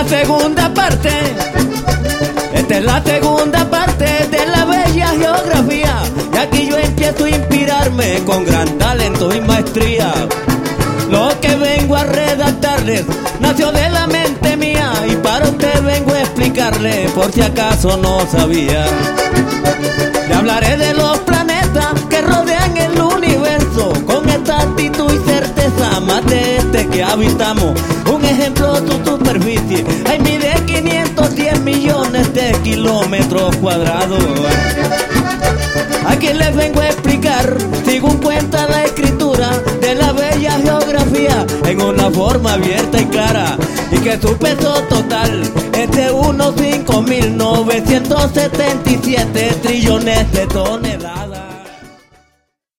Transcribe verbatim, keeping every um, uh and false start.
la segunda parte, esta es la segunda parte de la bella geografía. Y aquí yo empiezo a inspirarme con gran talento y maestría. Lo que vengo a redactarles nació de la mente mía, y para usted vengo a explicarle por si acaso no sabía. Le hablaré de los planetas que rodean el universo con exactitud y certeza, más de este que habitamos. Un ejemplo, tu superficie, ahí mide quinientos diez millones de kilómetros cuadrados. Aquí les vengo a explicar, según cuenta la escritura, de la bella geografía en una forma abierta y clara, y que su peso total es de unos cinco mil novecientos setenta y siete trillones de toneladas.